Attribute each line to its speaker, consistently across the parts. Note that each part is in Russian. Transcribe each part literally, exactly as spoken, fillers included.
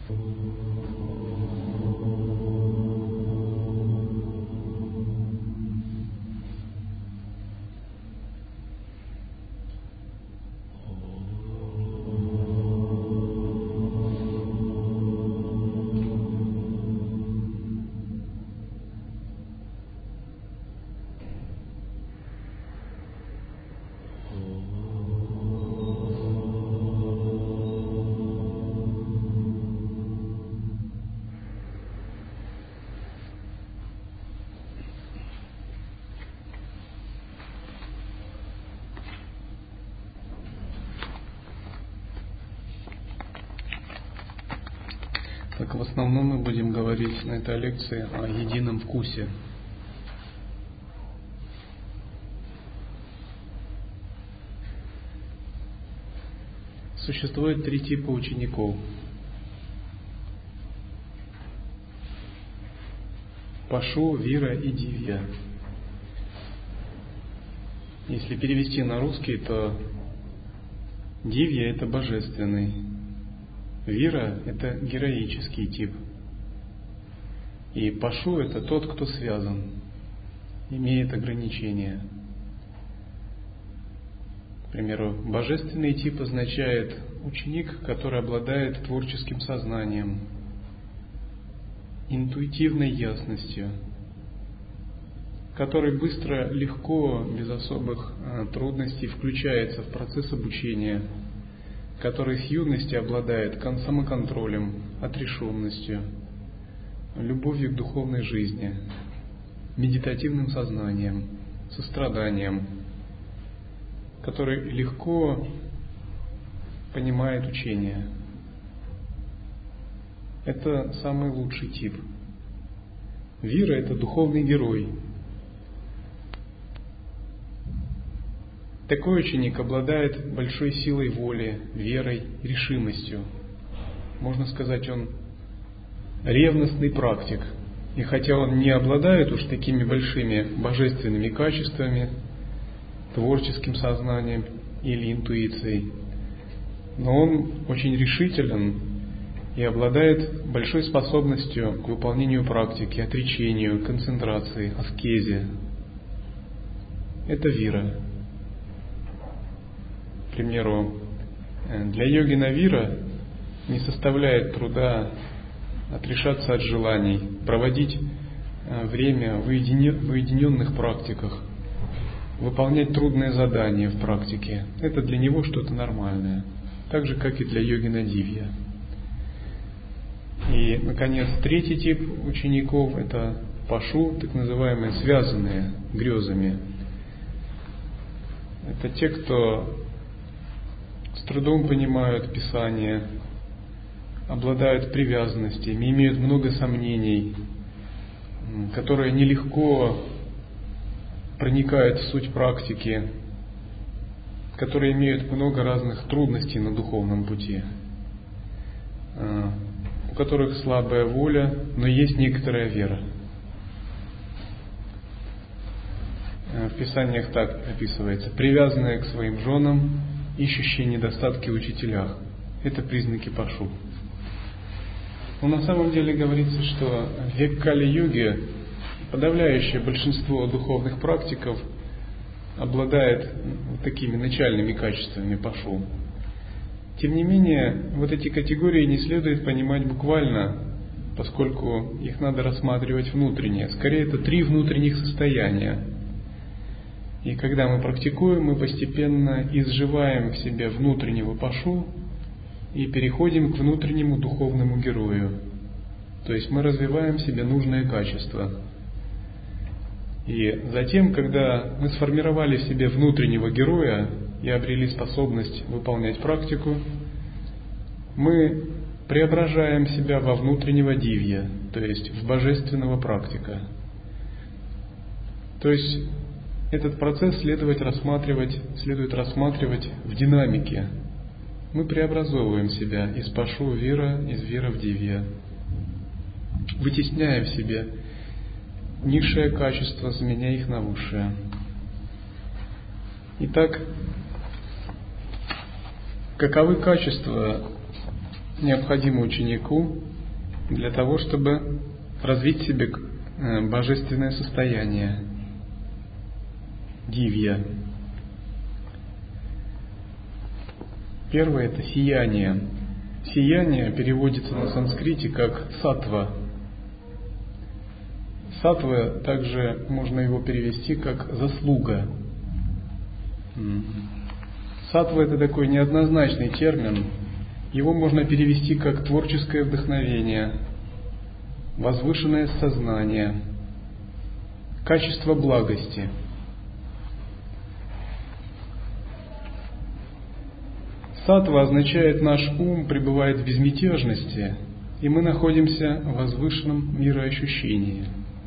Speaker 1: Так, в основном мы будем говорить на этой лекции о едином вкусе. Существует три типа учеников. Пашу, Вира и Дивья. Если перевести на русский, то Дивья – это божественный, Вира – это героический тип, и Пашу – это тот, кто связан, имеет ограничения. К примеру, божественный тип означает ученик, который обладает творческим сознанием, интуитивной ясностью, который быстро, легко, без особых трудностей включается в процесс обучения, который с юности обладает самоконтролем, отрешенностью, любовью к духовной жизни, медитативным сознанием, состраданием, который легко понимает учение. Это самый лучший тип. Вира – это духовный герой. Такой ученик обладает большой силой воли, верой, решимостью. Можно сказать, он ревностный практик. И хотя он не обладает уж такими большими божественными качествами, творческим сознанием или интуицией, но он очень решителен и обладает большой способностью к выполнению практики, отречению, концентрации, аскезе. Это вира. К примеру, для йогина вира не составляет труда отрешаться от желаний, проводить время в уединенных практиках, выполнять трудные задания в практике. Это для него что-то нормальное, так же, как и для йогина дивья. И, наконец, третий тип учеников – это пашу, так называемые связанные грезами. Это те, кто с трудом понимают Писание, обладают привязанностями, имеют много сомнений, которые нелегко проникают в суть практики, которые имеют много разных трудностей на духовном пути, у которых слабая воля, но есть некоторая вера. В Писаниях так описывается: привязанные к своим женам, ищущие недостатки в учителях. Это признаки пашу. Но на самом деле говорится, что в век Кали-юги подавляющее большинство духовных практиков обладает такими начальными качествами пашу. Тем не менее, вот эти категории не следует понимать буквально, поскольку их надо рассматривать внутренне. Скорее, это три внутренних состояния. И когда мы практикуем, мы постепенно изживаем в себе внутреннего пашу и переходим к внутреннему духовному герою. То есть мы развиваем в себе нужные качества. И затем, когда мы сформировали в себе внутреннего героя и обрели способность выполнять практику, мы преображаем себя во внутреннего дивья, то есть в божественного практика. То есть этот процесс следует рассматривать, следует рассматривать в динамике. Мы преобразовываем себя из пашу в вира, из вира в дивья, вытесняя в себе низшее качество, заменяя их на высшее. Итак, каковы качества необходимо ученику для того, чтобы развить в себе божественное состояние, дивья. Первое – это сияние. Сияние переводится на санскрите как саттва. Саттва также можно его перевести как заслуга. Саттва – это такой неоднозначный термин. Его можно перевести как творческое вдохновение, возвышенное сознание, качество благости. Саттва означает, наш ум пребывает в безмятежности, и мы находимся в возвышенном мироощущении.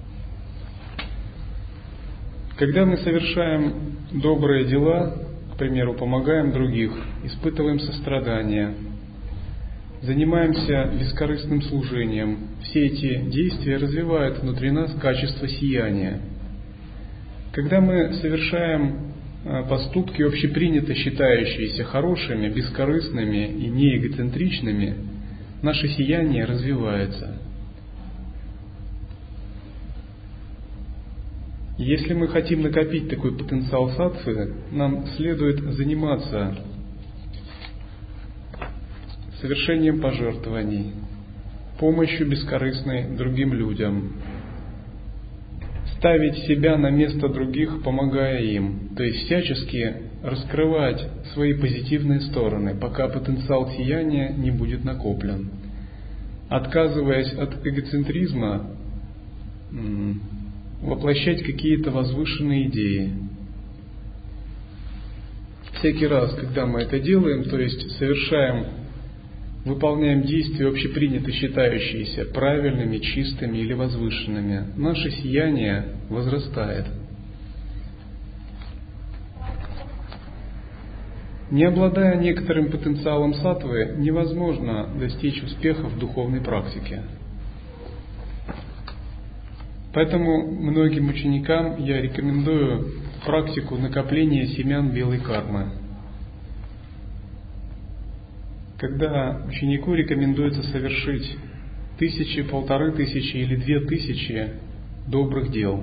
Speaker 1: Когда мы совершаем добрые дела, к примеру, помогаем других, испытываем сострадание, занимаемся бескорыстным служением, все эти действия развивают внутри нас качество сияния. Когда мы совершаем поступки, общепринято считающиеся хорошими, бескорыстными и неэгоцентричными, наше сияние развивается. Если мы хотим накопить такой потенциал саттвы, нам следует заниматься совершением пожертвований, помощью бескорыстной другим людям, ставить себя на место других, помогая им, то есть всячески раскрывать свои позитивные стороны, пока потенциал сияния не будет накоплен. Отказываясь от эгоцентризма, воплощать какие-то возвышенные идеи. Всякий раз, когда мы это делаем, то есть совершаем, выполняем действия, общепринято считающиеся правильными, чистыми или возвышенными, наше сияние возрастает. Не обладая некоторым потенциалом саттвы, невозможно достичь успеха в духовной практике. Поэтому многим ученикам я рекомендую практику накопления семян белой кармы. Когда ученику рекомендуется совершить тысячи, полторы тысячи или две тысячи добрых дел.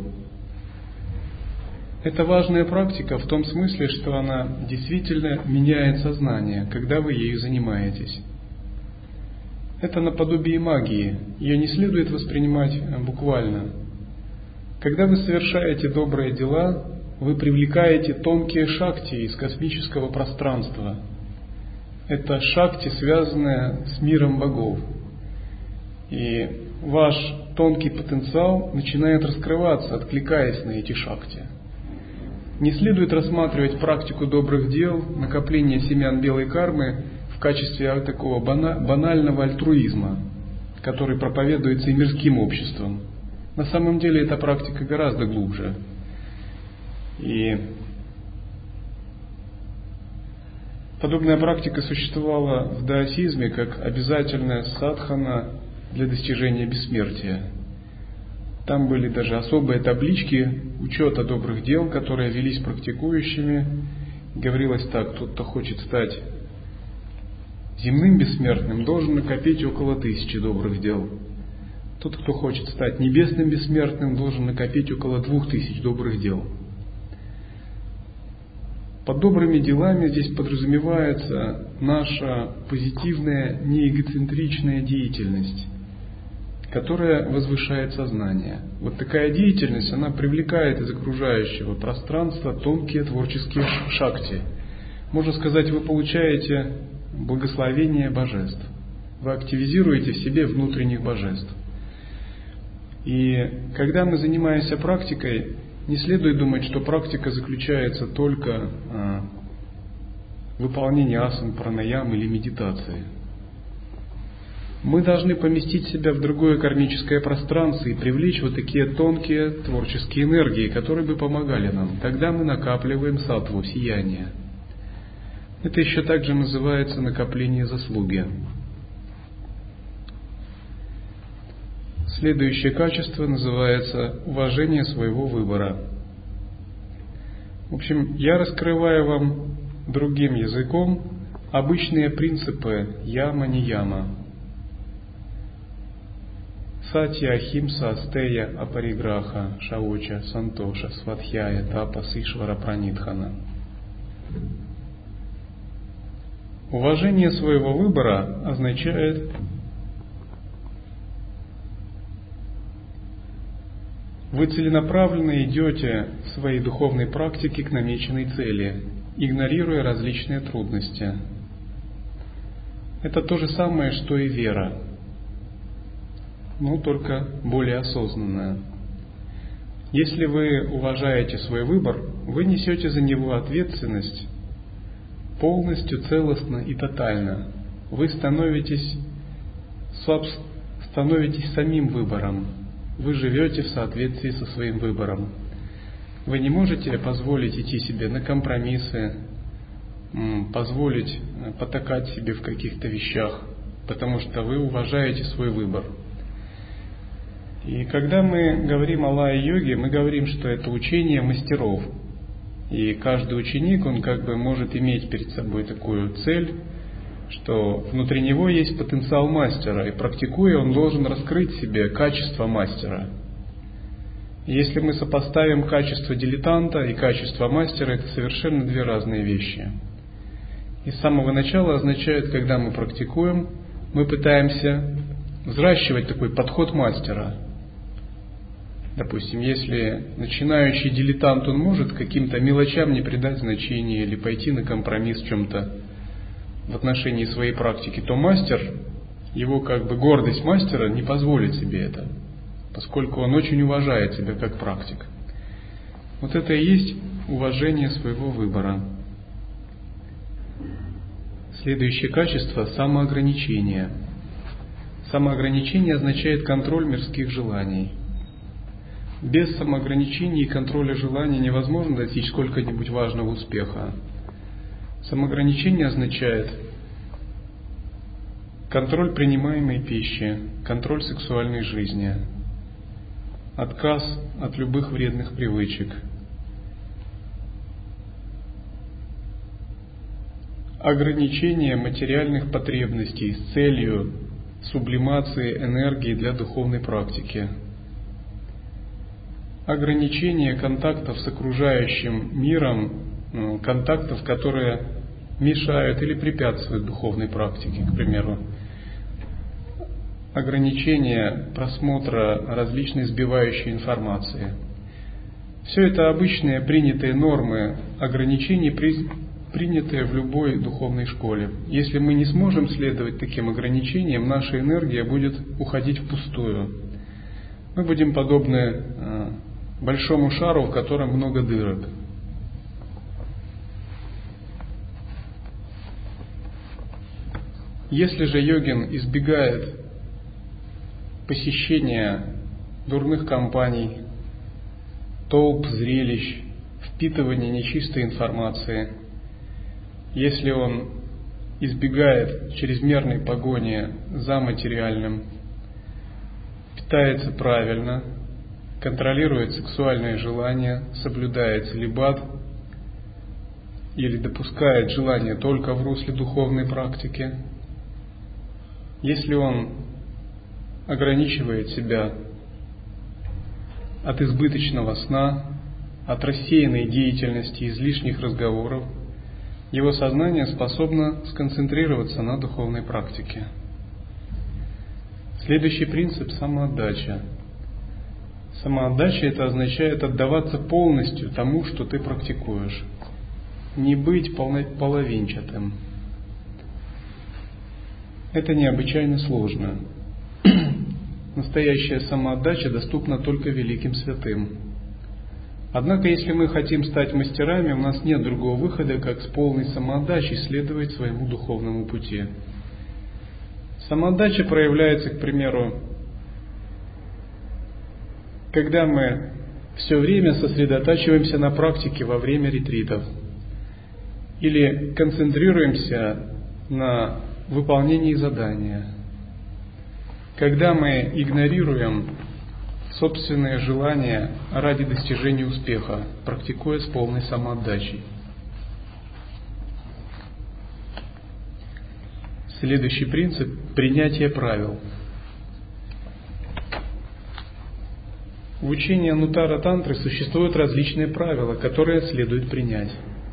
Speaker 1: Это важная практика в том смысле, что она действительно меняет сознание, когда вы ею занимаетесь. Это наподобие магии, ее не следует воспринимать буквально. Когда вы совершаете добрые дела, вы привлекаете тонкие шакти из космического пространства. Это шакти, связанные с миром богов. И ваш тонкий потенциал начинает раскрываться, откликаясь на эти шакти. Не следует рассматривать практику добрых дел, накопление семян белой кармы в качестве такого банального альтруизма, который проповедуется и мирским обществом. На самом деле эта практика гораздо глубже. И подобная практика существовала в даосизме как обязательная садхана для достижения бессмертия. Там были даже особые таблички учета добрых дел, которые велись практикующими. Говорилось так: тот, кто хочет стать земным бессмертным, должен накопить около тысячи добрых дел. Тот, кто хочет стать небесным бессмертным, должен накопить около двух тысяч добрых дел. Под добрыми делами здесь подразумевается наша позитивная, неэгоцентричная деятельность, которая возвышает сознание. Вот такая деятельность, она привлекает из окружающего пространства тонкие творческие шакти. Можно сказать, вы получаете благословение божеств. Вы активизируете в себе внутренних божеств. И когда мы занимаемся практикой, не следует думать, что практика заключается только в выполнении асан, пранаям или медитации. Мы должны поместить себя в другое кармическое пространство и привлечь вот такие тонкие творческие энергии, которые бы помогали нам. Тогда мы накапливаем саттву, сияние. Это еще также называется накопление заслуги. Следующее качество называется уважение своего выбора. В общем, я раскрываю вам другим языком обычные принципы яма-нияма. Сатья, Ахимса, Астея, Апариграха, Шауча, Сантоша, Сватхьяя, Тапас, Ишвара, Пранитхана. Уважение своего выбора означает вы целенаправленно идете в своей духовной практике к намеченной цели, игнорируя различные трудности. Это то же самое, что и вера, но только более осознанная. Если вы уважаете свой выбор, вы несете за него ответственность полностью, целостно и тотально. Вы становитесь, становитесь самим выбором. Вы живете в соответствии со своим выбором. Вы не можете позволить идти себе на компромиссы, позволить потакать себе в каких-то вещах, потому что вы уважаете свой выбор. И когда мы говорим о лая-йоге, мы говорим, что это учение мастеров. И каждый ученик, он как бы может иметь перед собой такую цель, что внутри него есть потенциал мастера, и практикуя, он должен раскрыть в себе качество мастера. И если мы сопоставим качество дилетанта и качество мастера, это совершенно две разные вещи. И с самого начала означает, когда мы практикуем, мы пытаемся взращивать такой подход мастера. Допустим, если начинающий дилетант, он может каким-то мелочам не придать значения или пойти на компромисс в чем-то в отношении своей практики, то мастер, его как бы гордость мастера не позволит себе это, поскольку он очень уважает себя как практик. Вот это и есть уважение своего выбора. Следующее качество – самоограничение. Самоограничение означает контроль мирских желаний. Без самоограничения и контроля желаний невозможно достичь сколько-нибудь важного успеха. Самоограничение означает контроль принимаемой пищи, контроль сексуальной жизни, отказ от любых вредных привычек, ограничение материальных потребностей с целью сублимации энергии для духовной практики, ограничение контактов с окружающим миром, контактов, которые мешают или препятствуют духовной практике, к примеру, ограничение просмотра различной сбивающей информации. Все это обычные принятые нормы ограничений, принятые в любой духовной школе. Если мы не сможем следовать таким ограничениям, наша энергия будет уходить впустую. Мы будем подобны большому шару, в котором много дырок. Если же йогин избегает посещения дурных компаний, толп, зрелищ, впитывания нечистой информации, если он избегает чрезмерной погони за материальным, питается правильно, контролирует сексуальные желания, соблюдает целибат или допускает желание только в русле духовной практики, если он ограничивает себя от избыточного сна, от рассеянной деятельности, излишних разговоров, его сознание способно сконцентрироваться на духовной практике. Следующий принцип – самоотдача. Самоотдача – это означает отдаваться полностью тому, что ты практикуешь, не быть половинчатым. Это необычайно сложно. Настоящая самоотдача доступна только великим святым. Однако, если мы хотим стать мастерами, у нас нет другого выхода, как с полной самоотдачей следовать своему духовному пути. Самоотдача проявляется, к примеру, когда мы все время сосредотачиваемся на практике во время ретритов или концентрируемся на выполнении задания, когда мы игнорируем собственные желания ради достижения успеха, практикуя с полной самоотдачей. Следующий принцип – принятие правил. В учении Анутара Тантры существуют различные правила, которые следует принять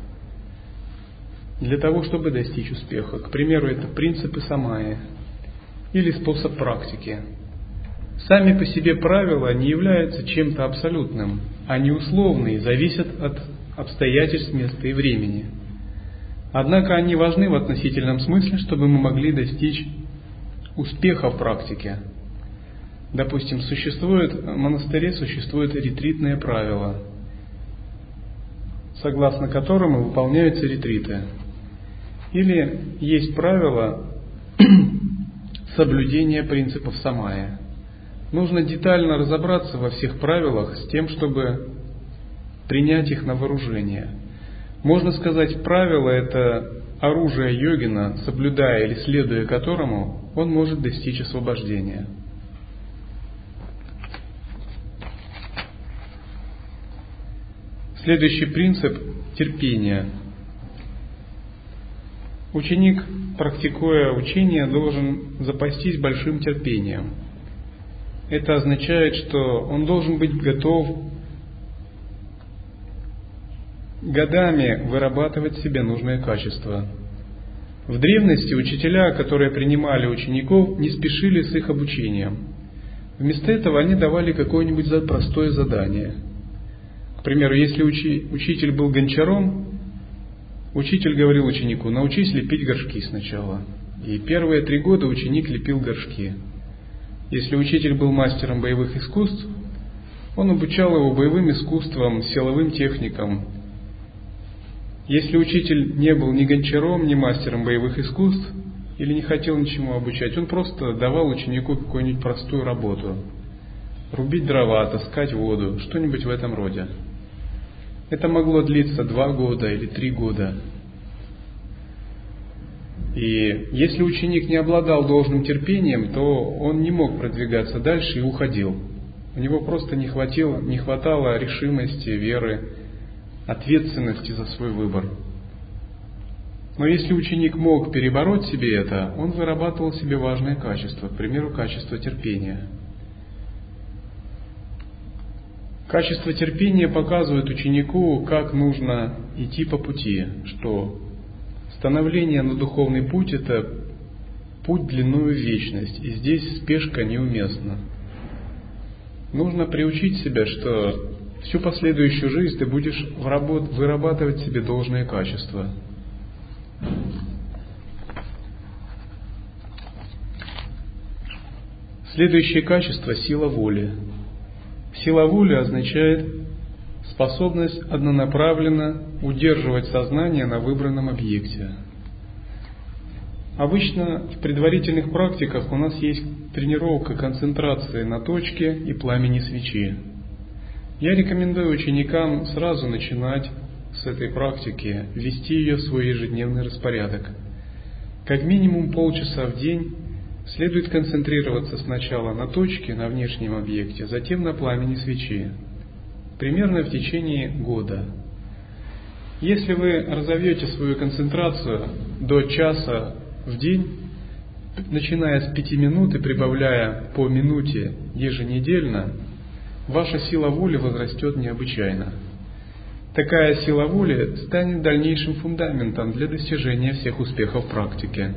Speaker 1: для того, чтобы достичь успеха. К примеру, это принципы самайи или способ практики. Сами по себе правила не являются чем-то абсолютным, они условные, зависят от обстоятельств, места и времени. Однако они важны в относительном смысле, чтобы мы могли достичь успеха в практике. Допустим, существует, в монастыре существует ретритное правило, согласно которому выполняются ретриты. Или есть правило соблюдения принципов самайи. Нужно детально разобраться во всех правилах с тем, чтобы принять их на вооружение. Можно сказать, правило – это оружие йогина, соблюдая или следуя которому он может достичь освобождения. Следующий принцип – терпение. Ученик, практикуя учение, должен запастись большим терпением. Это означает, что он должен быть готов годами вырабатывать в себе нужные качества. В древности учителя, которые принимали учеников, не спешили с их обучением. Вместо этого они давали какое-нибудь простое задание. К примеру, если учи, учитель был гончаром, учитель говорил ученику: научись лепить горшки сначала. И первые три года ученик лепил горшки. Если учитель был мастером боевых искусств, он обучал его боевым искусствам, силовым техникам. Если учитель не был ни гончаром, ни мастером боевых искусств, или не хотел ничему обучать, он просто давал ученику какую-нибудь простую работу. Рубить дрова, таскать воду, что-нибудь в этом роде. Это могло длиться два года или три года. И если ученик не обладал должным терпением, то он не мог продвигаться дальше и уходил. У него просто не хватило, не хватало решимости, веры, ответственности за свой выбор. Но если ученик мог перебороть себе это, он вырабатывал в себе важные качества, к примеру, качество терпения. Качество терпения показывает ученику, как нужно идти по пути, что становление на духовный путь – это путь длиною в вечность, и здесь спешка неуместна. Нужно приучить себя, что всю последующую жизнь ты будешь вырабатывать в себе должные качества. Следующее качество – сила воли. Сила воли означает способность однонаправленно удерживать сознание на выбранном объекте. Обычно в предварительных практиках у нас есть тренировка концентрации на точке и пламени свечи. Я рекомендую ученикам сразу начинать с этой практики, ввести ее в свой ежедневный распорядок. Как минимум полчаса в день следует концентрироваться сначала на точке, на внешнем объекте, затем на пламени свечи. Примерно в течение года. Если вы разовьете свою концентрацию до часа в день, начиная с пяти минут и прибавляя по минуте еженедельно, ваша сила воли возрастет необычайно. Такая сила воли станет дальнейшим фундаментом для достижения всех успехов в практике.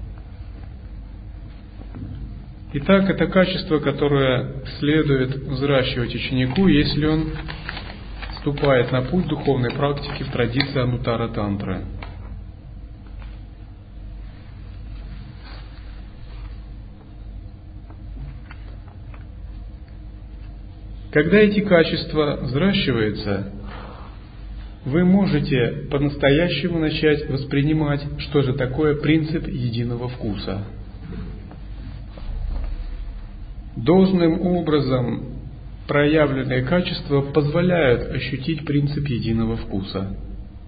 Speaker 1: Итак, это качество, которое следует взращивать ученику, если он вступает на путь духовной практики в традиции Анутара Тантры. Когда эти качества взращиваются, вы можете по-настоящему начать воспринимать, что же такое принцип единого вкуса. Должным образом проявленные качества позволяют ощутить принцип единого вкуса.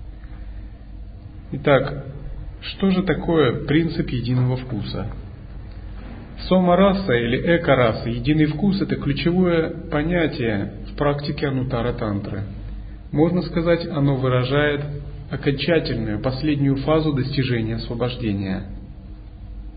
Speaker 1: Итак, что же такое принцип единого вкуса? Сома-раса или эко-раса, единый вкус – это ключевое понятие в практике Анутара Тантры. Можно сказать, оно выражает окончательную, последнюю фазу достижения освобождения.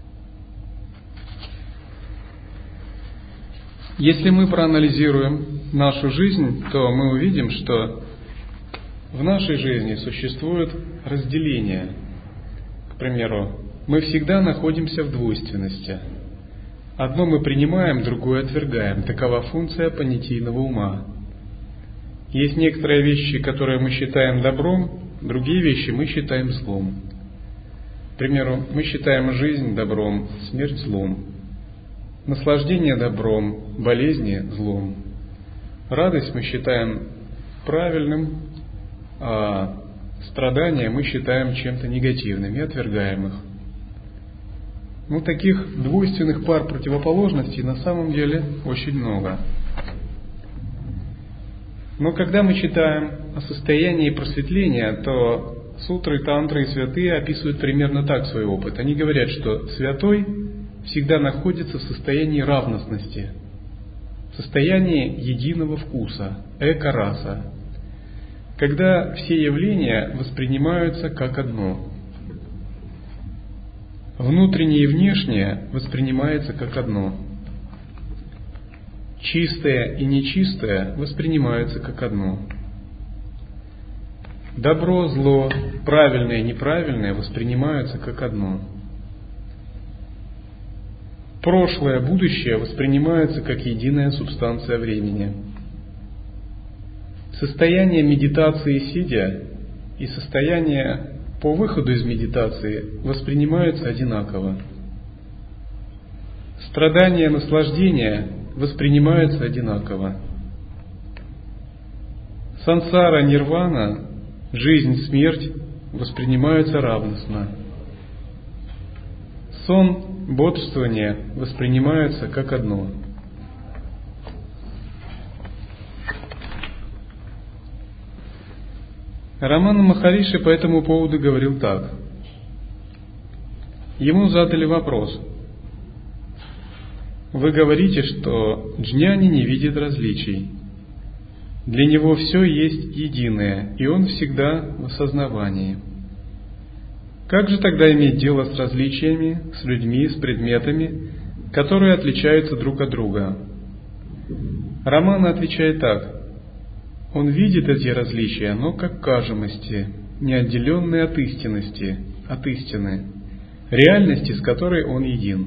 Speaker 1: Если мы проанализируем нашу жизнь, то мы увидим, что в нашей жизни существует разделение. К примеру, мы всегда находимся в двойственности. Одно мы принимаем, другое отвергаем. Такова функция понятийного ума. Есть некоторые вещи, которые мы считаем добром, другие вещи мы считаем злом. К примеру, мы считаем жизнь добром, смерть злом. Наслаждение добром, болезни злом. Радость мы считаем правильным, а страдания мы считаем чем-то негативным и отвергаем их. Ну, таких двойственных пар противоположностей на самом деле очень много. Но когда мы читаем о состоянии просветления, то сутры, тантры и святые описывают примерно так свой опыт. Они говорят, что святой всегда находится в состоянии равностности, в состоянии единого вкуса, эко-раса, когда все явления воспринимаются как одно. Внутреннее и внешнее воспринимается как одно. Чистое и нечистое воспринимаются как одно. Добро, зло, правильное и неправильное воспринимаются как одно. Прошлое, будущее воспринимаются как единая субстанция времени. Состояние медитации сидя и состояние по выходу из медитации воспринимаются одинаково. Страдания, наслаждения воспринимаются одинаково. Сансара, нирвана, жизнь, смерть воспринимаются равностно. Сон, бодрствование воспринимаются как одно. Рамана Махариши по этому поводу говорил так. Ему задали вопрос. Вы говорите, что джняни не видит различий. Для него все есть единое, и он всегда в осознавании. Как же тогда иметь дело с различиями, с людьми, с предметами, которые отличаются друг от друга? Рамана отвечает так. Он видит эти различия, но как кажемости, не отделенные от истинности, от истины, реальности, с которой он един.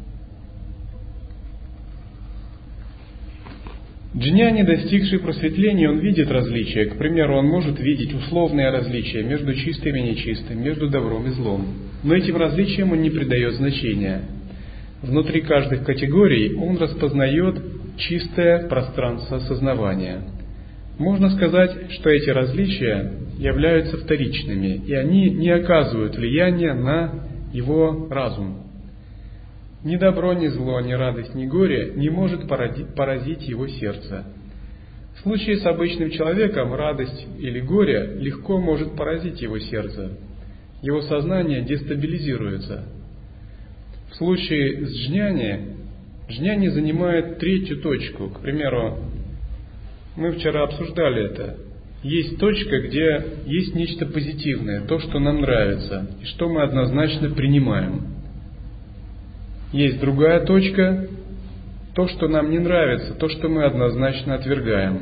Speaker 1: Джняни, достигший просветления, он видит различия. К примеру, он может видеть условные различия между чистым и нечистым, между добром и злом. Но этим различиям он не придает значения. Внутри каждой категории он распознает чистое пространство сознавания. Можно сказать, что эти различия являются вторичными, и они не оказывают влияния на его разум. Ни добро, ни зло, ни радость, ни горе не может поразить его сердце. В случае с обычным человеком радость или горе легко может поразить его сердце. Его сознание дестабилизируется. В случае с джняни, джняни занимает третью точку. К примеру, мы вчера обсуждали это. Есть точка, где есть нечто позитивное, то, что нам нравится, и что мы однозначно принимаем. Есть другая точка, то, что нам не нравится, то, что мы однозначно отвергаем.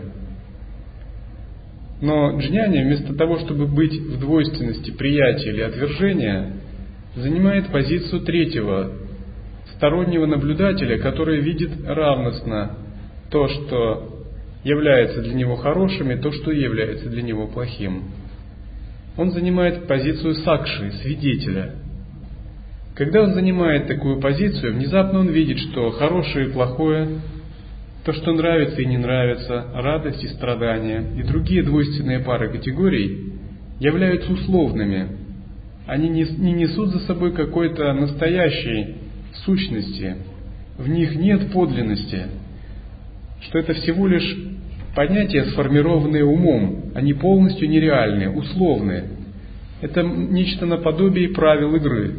Speaker 1: Но джняни, вместо того, чтобы быть в двойственности приятия или отвержения, занимает позицию третьего, стороннего наблюдателя, который видит равностно то, что является для него хорошим, и то, что является для него плохим. Он занимает позицию сакши, свидетеля. Когда он занимает такую позицию, внезапно он видит, что хорошее и плохое, то, что нравится и не нравится, радость и страдания и другие двойственные пары категорий являются условными. Они не несут за собой какой-то настоящей сущности. В них нет подлинности. Что это всего лишь понятия, сформированные умом, они полностью нереальные, условные. Это нечто наподобие правил игры.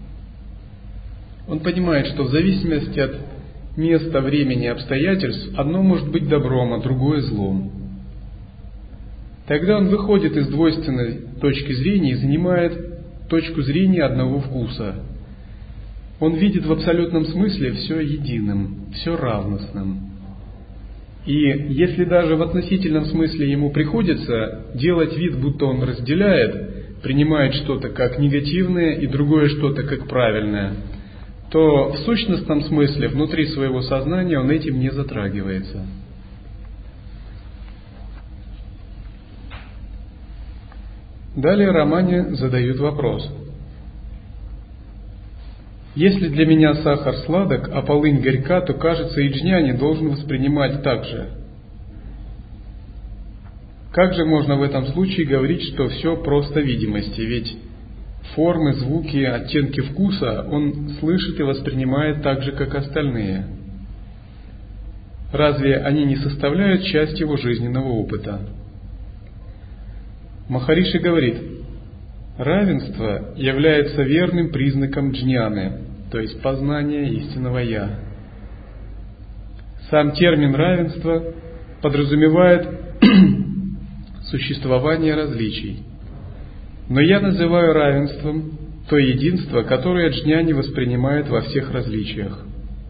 Speaker 1: Он понимает, что в зависимости от места, времени и обстоятельств одно может быть добром, а другое злом. Тогда он выходит из двойственной точки зрения и занимает точку зрения одного вкуса. Он видит в абсолютном смысле все единым, все равностным. И если даже в относительном смысле ему приходится делать вид, будто он разделяет, принимает что-то как негативное и другое что-то как правильное, то в сущностном смысле внутри своего сознания он этим не затрагивается. Далее Романе задают вопрос. Если для меня сахар сладок, а полынь горька, то, кажется, и джняни должен воспринимать так же. Как же можно в этом случае говорить, что все просто видимости? Ведь формы, звуки, оттенки вкуса он слышит и воспринимает так же, как остальные. Разве они не составляют часть его жизненного опыта? Махариши говорит, равенство является верным признаком джняны, то есть познания истинного «Я». Сам термин равенство подразумевает существование различий. Но я называю равенством то единство, которое джняни воспринимает во всех различиях.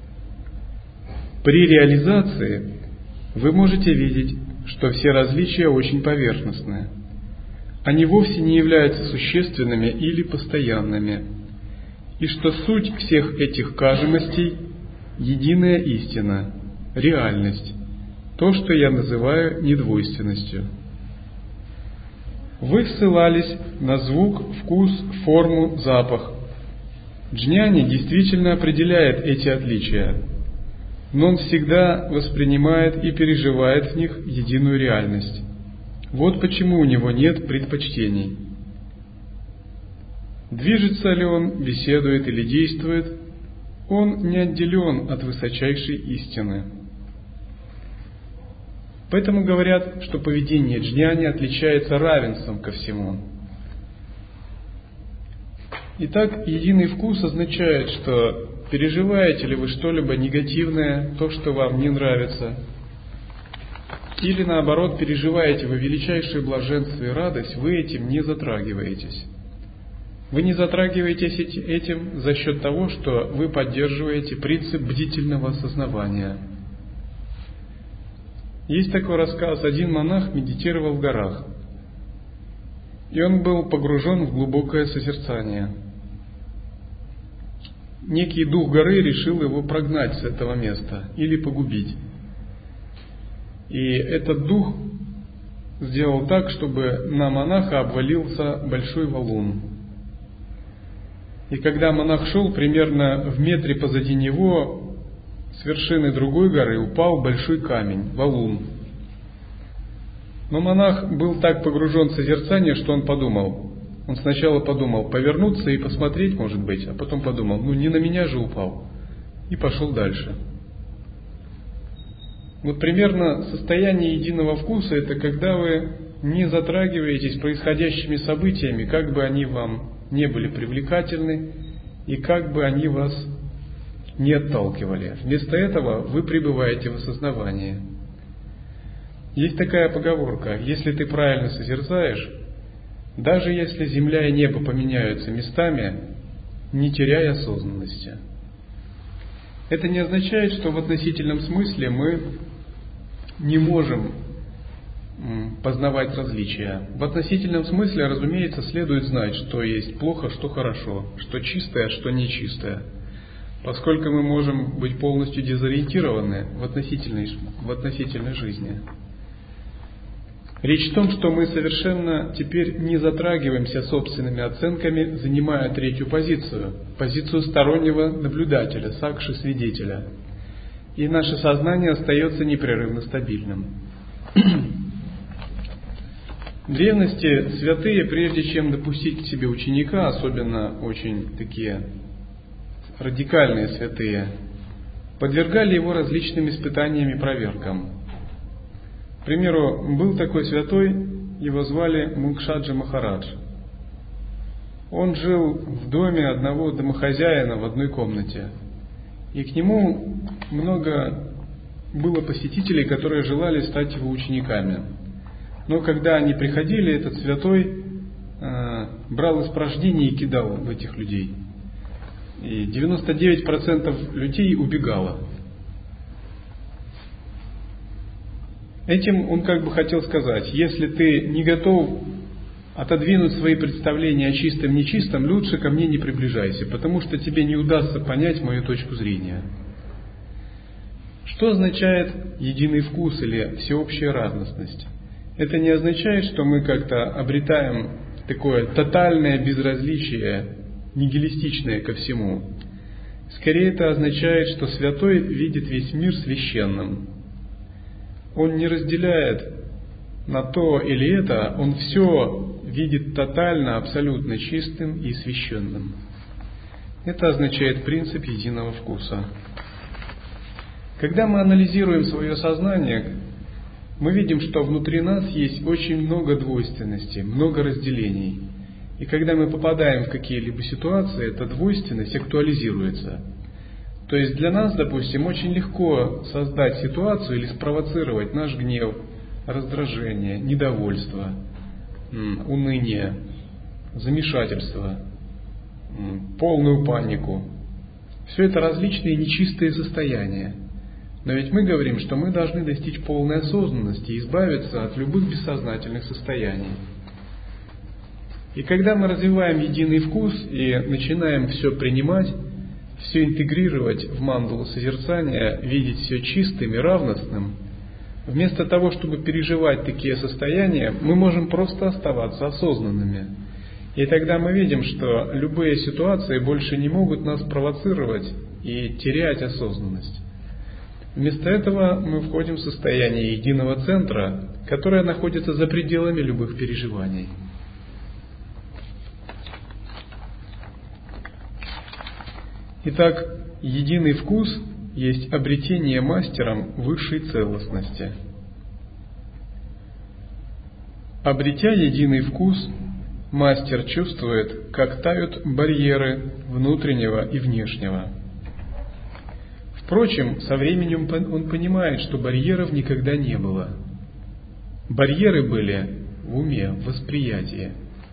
Speaker 1: При реализации вы можете видеть, что все различия очень поверхностные. Они вовсе не являются существенными или постоянными, и что суть всех этих кажемостей – единая истина, реальность, то, что я называю недвойственностью. Вы ссылались на звук, вкус, форму, запах. Джняни действительно определяет эти отличия, но он всегда воспринимает и переживает в них единую реальность. Вот почему у него нет предпочтений. Движется ли он, беседует или действует, он не отделен от высочайшей истины. Поэтому говорят, что поведение джняни отличается равенством ко всему. Итак, единый вкус означает, что переживаете ли вы что-либо негативное, то, что вам не нравится, или наоборот, переживаете вы величайшее блаженство и радость, вы этим не затрагиваетесь. Вы не затрагиваетесь этим за счет того, что вы поддерживаете принцип бдительного осознавания. Есть такой рассказ, один монах медитировал в горах, и он был погружен в глубокое созерцание. Некий дух горы решил его прогнать с этого места или погубить. И этот дух сделал так, чтобы на монаха обвалился большой валун. И когда монах шел, примерно в метре позади него, с вершины другой горы упал большой камень, валун. Но монах был так погружен в созерцание, что он подумал. Он сначала подумал повернуться и посмотреть, может быть, а потом подумал, ну не на меня же упал, и пошел дальше. Вот примерно состояние единого вкуса – это когда вы не затрагиваетесь происходящими событиями, как бы они вам не были привлекательны и как бы они вас не отталкивали. Вместо этого вы пребываете в осознавании. Есть такая поговорка: если ты правильно созерцаешь, даже если земля и небо поменяются местами, не теряй осознанности. Это не означает, что в относительном смысле мы не можем познавать различия. В относительном смысле, разумеется, следует знать, что есть плохо, что хорошо, что чистое, что нечистое. Поскольку мы можем быть полностью дезориентированы в относительной, в относительной жизни. Речь в том, что мы совершенно теперь не затрагиваемся собственными оценками, занимая третью позицию, позицию стороннего наблюдателя, сакши-свидетеля. И наше сознание остается непрерывно стабильным. В древности святые, прежде чем допустить к себе ученика, особенно очень такие радикальные святые, подвергали его различным испытаниям и проверкам. К примеру, был такой святой, его звали Мукшаджа Махарадж. Он жил в доме одного домохозяина в одной комнате. И к нему много было посетителей, которые желали стать его учениками. Но когда они приходили, этот святой э, брал испражнения и кидал в этих людей. И девяносто девять процентов людей убегало. Этим он как бы хотел сказать, если ты не готов отодвинуть свои представления о чистом и нечистом, лучше ко мне не приближайся, потому что тебе не удастся понять мою точку зрения. Что означает единый вкус или всеобщая разностность? Это не означает, что мы как-то обретаем такое тотальное безразличие, нигилистичное ко всему. Скорее это означает, что святой видит весь мир священным. Он не разделяет на то или это, он все видит тотально, абсолютно чистым и священным. Это означает принцип единого вкуса. Когда мы анализируем свое сознание, мы видим, что внутри нас есть очень много двойственности, много разделений. И когда мы попадаем в какие-либо ситуации, эта двойственность актуализируется. То есть для нас, допустим, очень легко создать ситуацию или спровоцировать наш гнев, раздражение, недовольство, уныние, замешательство, полную панику. Все это различные нечистые состояния. Но ведь мы говорим, что мы должны достичь полной осознанности и избавиться от любых бессознательных состояний. И когда мы развиваем единый вкус и начинаем все принимать, все интегрировать в мандалу созерцания, видеть все чистым и равностным, вместо того, чтобы переживать такие состояния, мы можем просто оставаться осознанными. И тогда мы видим, что любые ситуации больше не могут нас провоцировать и терять осознанность. Вместо этого мы входим в состояние единого центра, которое находится за пределами любых переживаний. Итак, единый вкус есть обретение мастером высшей целостности. Обретя единый вкус, мастер чувствует, как тают барьеры внутреннего и внешнего. Впрочем, со временем он понимает, что барьеров никогда не было. Барьеры были в уме, в восприятии.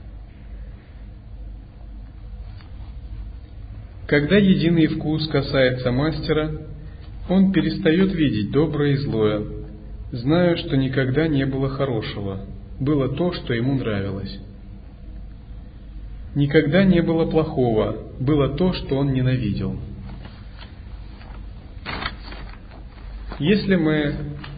Speaker 1: Когда единый вкус касается мастера, он перестает видеть доброе и злое, зная, что никогда не было хорошего, было то, что ему нравилось. Никогда не было плохого, было то, что он ненавидел. Если мы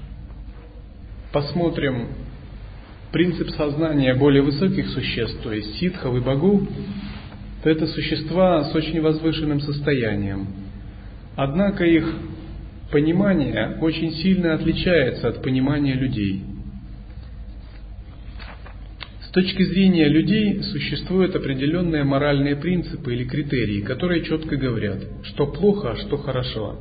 Speaker 1: посмотрим принцип сознания более высоких существ, то есть ситхов и богов, то это существа с очень возвышенным состоянием. Однако их понимание очень сильно отличается от понимания людей. С точки зрения людей существуют определенные моральные принципы или критерии, которые четко говорят, что плохо, а что хорошо.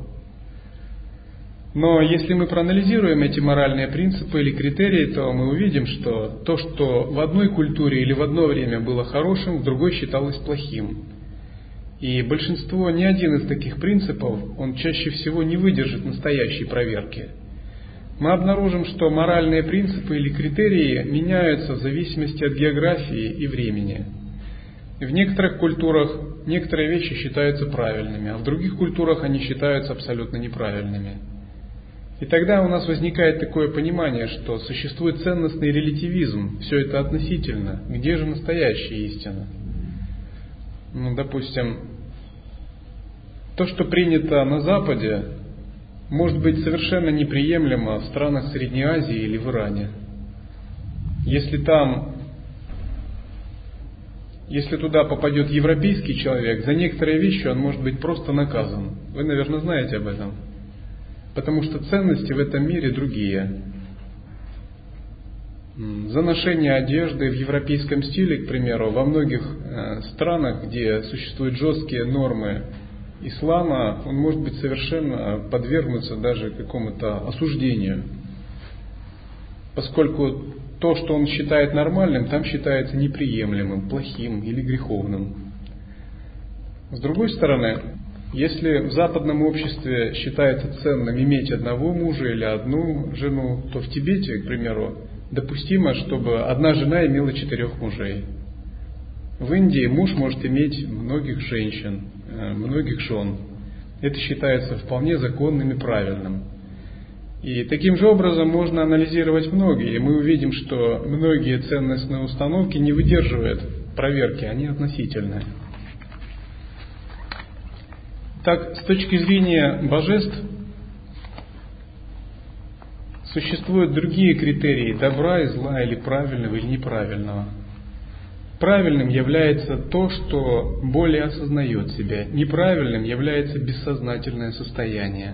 Speaker 1: Но если мы проанализируем эти моральные принципы или критерии, то мы увидим, что то, что в одной культуре или в одно время было хорошим, в другой считалось плохим. И большинство, ни один из таких принципов, он чаще всего не выдержит настоящей проверки. Мы обнаружим, что моральные принципы или критерии меняются в зависимости от географии и времени. В некоторых культурах некоторые вещи считаются правильными, а в других культурах они считаются абсолютно неправильными. И тогда у нас возникает такое понимание, что существует ценностный релятивизм, все это относительно, где же настоящая истина? Ну, допустим, то, что принято на Западе, может быть совершенно неприемлемо в странах Средней Азии или в Иране. Если там, если туда попадет европейский человек, за некоторые вещи он может быть просто наказан. Вы, наверное, знаете об этом. Потому что ценности в этом мире другие. За ношение одежды в европейском стиле, к примеру, во многих странах, где существуют жесткие нормы ислама, он может быть совершенно подвергнуться даже какому-то осуждению. Поскольку то, что он считает нормальным, там считается неприемлемым, плохим или греховным. С другой стороны, если в западном обществе считается ценным иметь одного мужа или одну жену, то в Тибете, к примеру, допустимо, чтобы одна жена имела четырех мужей. В Индии муж может иметь многих женщин, многих жен. Это считается вполне законным и правильным. И таким же образом можно анализировать многие, и мы увидим, что многие ценностные установки не выдерживают проверки, они относительные. Так, с точки зрения божеств, существуют другие критерии добра и зла, или правильного, или неправильного. Правильным является то, что более осознает себя. Неправильным является бессознательное состояние.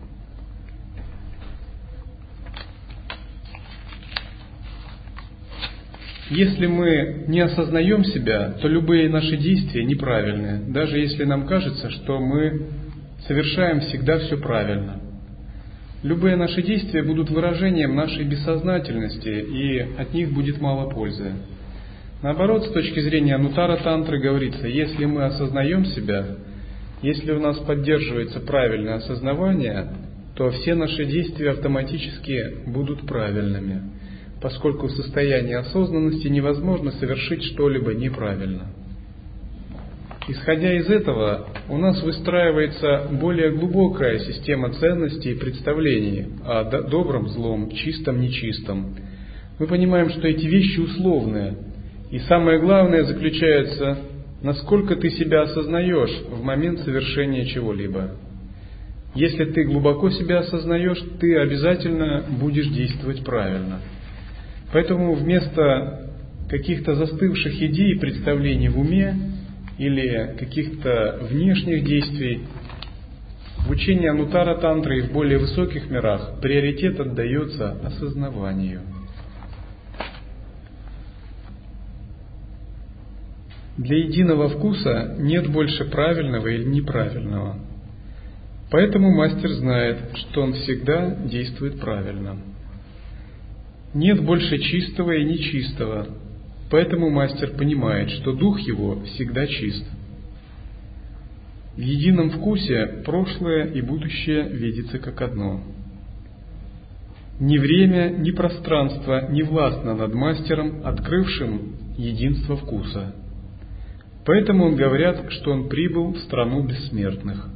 Speaker 1: Если мы не осознаем себя, то любые наши действия неправильные, даже если нам кажется, что мы совершаем всегда все правильно. Любые наши действия будут выражением нашей бессознательности, и от них будет мало пользы. Наоборот, с точки зрения Анутара-тантры говорится, если мы осознаем себя, если у нас поддерживается правильное осознавание, то все наши действия автоматически будут правильными, поскольку в состоянии осознанности невозможно совершить что-либо неправильно. Исходя из этого, у нас выстраивается более глубокая система ценностей и представлений о добром, злом, чистом, нечистом. Мы понимаем, что эти вещи условные, и самое главное заключается, насколько ты себя осознаешь в момент совершения чего-либо. Если ты глубоко себя осознаешь, ты обязательно будешь действовать правильно. Поэтому вместо каких-то застывших идей и представлений в уме или каких-то внешних действий, в учении Анутара-тантры и в более высоких мирах приоритет отдается осознаванию. Для единого вкуса нет больше правильного или неправильного. Поэтому мастер знает, что он всегда действует правильно. Нет больше чистого и нечистого, поэтому мастер понимает, что дух его всегда чист. В едином вкусе прошлое и будущее видится как одно. Ни время, ни пространство не властно над мастером, открывшим единство вкуса. Поэтому он говорят, что он прибыл в страну бессмертных.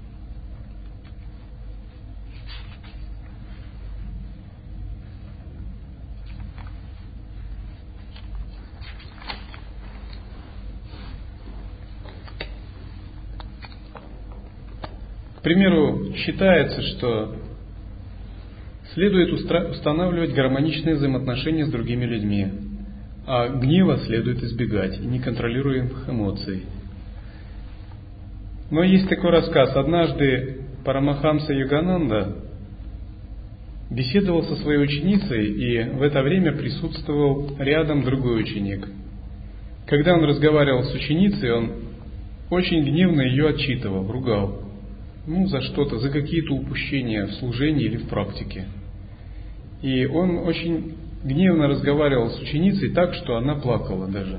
Speaker 1: К примеру, считается, что следует устанавливать гармоничные взаимоотношения с другими людьми, а гнева следует избегать и неконтролируемых эмоций. Но есть такой рассказ. Однажды Парамахамса Йогананда беседовал со своей ученицей, и в это время присутствовал рядом другой ученик. Когда он разговаривал с ученицей, он очень гневно ее отчитывал, ругал. Ну, за что-то, за какие-то упущения в служении или в практике. И он очень гневно разговаривал с ученицей так, что она плакала даже.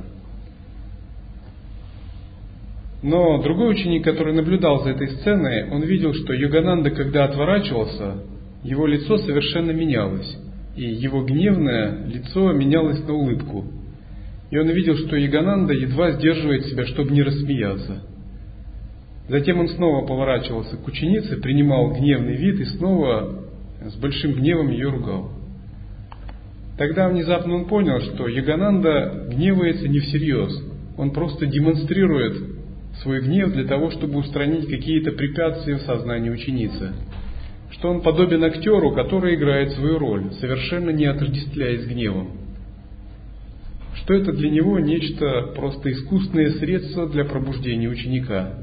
Speaker 1: Но другой ученик, который наблюдал за этой сценой, он видел, что Йогананда, когда отворачивался, его лицо совершенно менялось, и его гневное лицо менялось на улыбку. И он видел, что Йогананда едва сдерживает себя, чтобы не рассмеяться. Затем он снова поворачивался к ученице, принимал гневный вид и снова с большим гневом ее ругал. Тогда внезапно он понял, что Йогананда гневается не всерьез. Он просто демонстрирует свой гнев для того, чтобы устранить какие-то препятствия в сознании ученицы. Что он подобен актеру, который играет свою роль, совершенно не отождествляясь с гневом. Что это для него нечто просто искусственное средство для пробуждения ученика.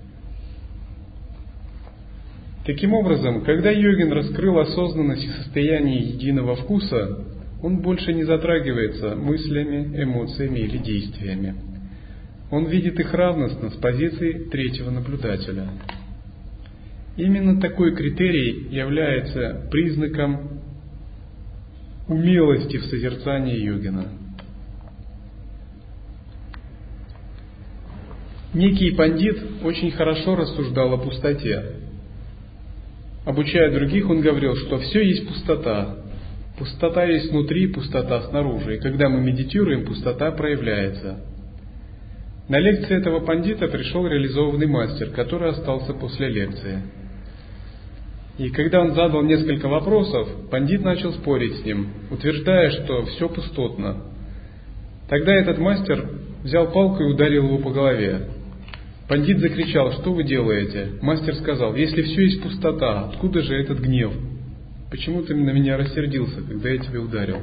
Speaker 1: Таким образом, когда йогин раскрыл осознанность и состояние единого вкуса, он больше не затрагивается мыслями, эмоциями или действиями. Он видит их равностно с позиции третьего наблюдателя. Именно такой критерий является признаком умелости в созерцании йогина. Некий пандит очень хорошо рассуждал о пустоте. Обучая других, он говорил, что все есть пустота. Пустота есть внутри, пустота снаружи. И когда мы медитируем, пустота проявляется. На лекции этого пандита пришел реализованный мастер, который остался после лекции. И когда он задал несколько вопросов, пандит начал спорить с ним, утверждая, что все пустотно. Тогда этот мастер взял палку и ударил его по голове. Пандит закричал: «Что вы делаете?» Мастер сказал: «Если все есть пустота, откуда же этот гнев? Почему ты на меня рассердился, когда я тебя ударил?»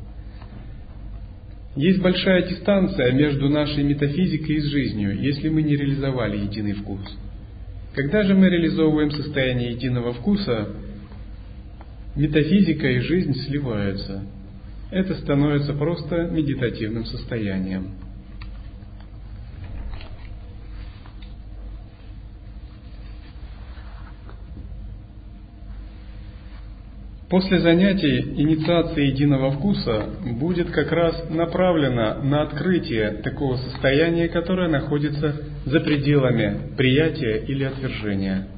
Speaker 1: Есть большая дистанция между нашей метафизикой и жизнью, если мы не реализовали единый вкус. Когда же мы реализовываем состояние единого вкуса, метафизика и жизнь сливаются. Это становится просто медитативным состоянием. После занятий инициации единого вкуса будет как раз направлена на открытие такого состояния, которое находится за пределами приятия или отвержения.